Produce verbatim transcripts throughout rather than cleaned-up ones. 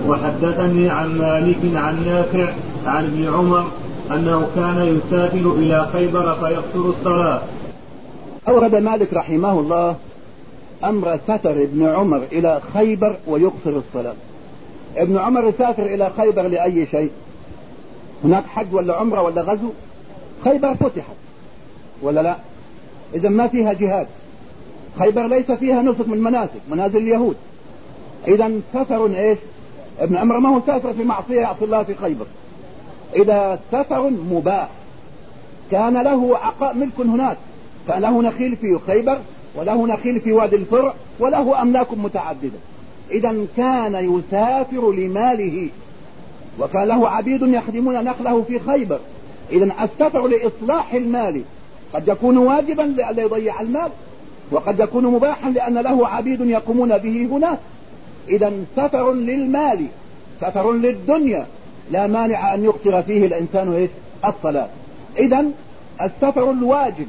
وحدثني عن مالك عن نافع عن ابن عمر أنه كان يسافر إلى خيبر فيقصر الصلاة. أورد مالك رحمه الله أمر سفر ابن عمر إلى خيبر ويقصر الصلاة. ابن عمر يسافر إلى خيبر لأي شيء؟ هناك حج ولا عمرة ولا غزو؟ خيبر فتحت ولا لا؟ إذا ما فيها جهاد. خيبر ليس فيها نسك من مناسك منازل اليهود. إذا سفر إيش؟ ابن عمر ما هو سافر في معصية يعصي الله في خيبر. إذا سفر مباح كان له عقاء ملك هناك، كان له نخيل في خيبر وله نخيل في وادي الفرع وله أملاك متعددة. إذا كان يسافر لماله وكان له عبيد يخدمون نخله في خيبر. إذا السفر لإصلاح المال قد يكون واجبا لئلا يضيع المال، وقد يكون مباحا لأن له عبيد يقومون به هناك. إذا سفر للمال سفر للدنيا لا مانع أن يقصر فيه الإنسان إيش؟ الصلاة. إذا السفر الواجب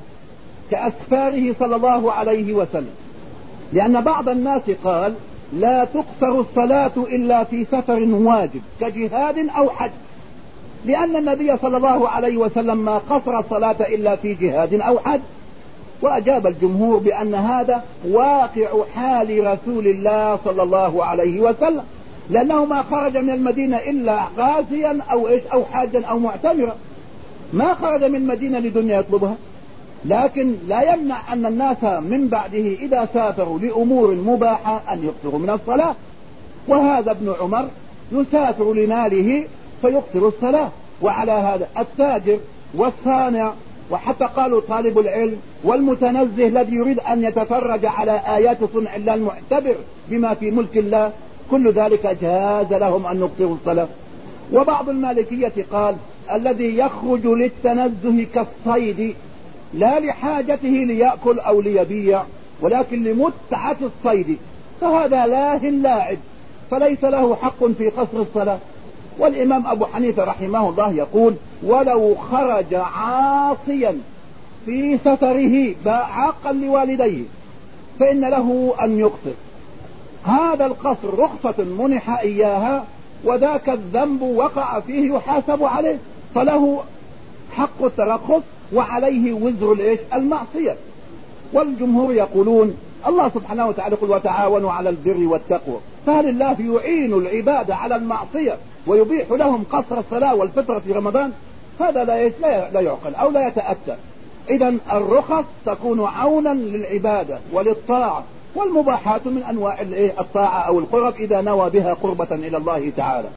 كأسفاره صلى الله عليه وسلم، لأن بعض الناس قال لا تقصر الصلاة إلا في سفر واجب كجهاد أو حج، لأن النبي صلى الله عليه وسلم ما قصر الصلاة إلا في جهاد أو حج. وأجاب الجمهور بأن هذا واقع حال رسول الله صلى الله عليه وسلم، لأنه ما خرج من المدينة إلا غازيا أو إيش أو حاجا أو معتمرا، ما خرج من المدينة لدنيا يطلبها. لكن لا يمنع أن الناس من بعده إذا سافروا لأمور مباحة أن يقصروا من الصلاة. وهذا ابن عمر يسافر لماله فيقصر الصلاة. وعلى هذا التاجر والصانع وحتى قالوا طالب العلم والمتنزه الذي يريد أن يتفرج على آيات صنع الله المعتبر بما في ملك الله، كل ذلك جاز لهم أن يقصروا الصلاة. وبعض المالكية قال الذي يخرج للتنزه كالصيد لا لحاجته ليأكل أو ليبيع ولكن لمتعة الصيد فهذا لاه لاعب فليس له حق في قصر الصلاة. والإمام أبو حنيفة رحمه الله يقول ولو خرج عاصيا في سفره عاقا لوالديه فإن له أن يقصر. هذا القصر رخصة منح إياها وذاك الذنب وقع فيه يحاسب عليه، فله حق الترخص وعليه وزر الإيش؟ المعصية. والجمهور يقولون الله سبحانه وتعالى يقول وتعاونوا على البر والتقوى، فهل الله يعين العباد على المعصية ويبيح لهم قصر الصلاة والفطرة في رمضان؟ هذا لا لا يعقل أو لا يتأتى. إذا الرخص تكون عونا للعبادة وللطاعة، والمباحات من أنواع الطاعة أو القرب إذا نوى بها قربة إلى الله تعالى.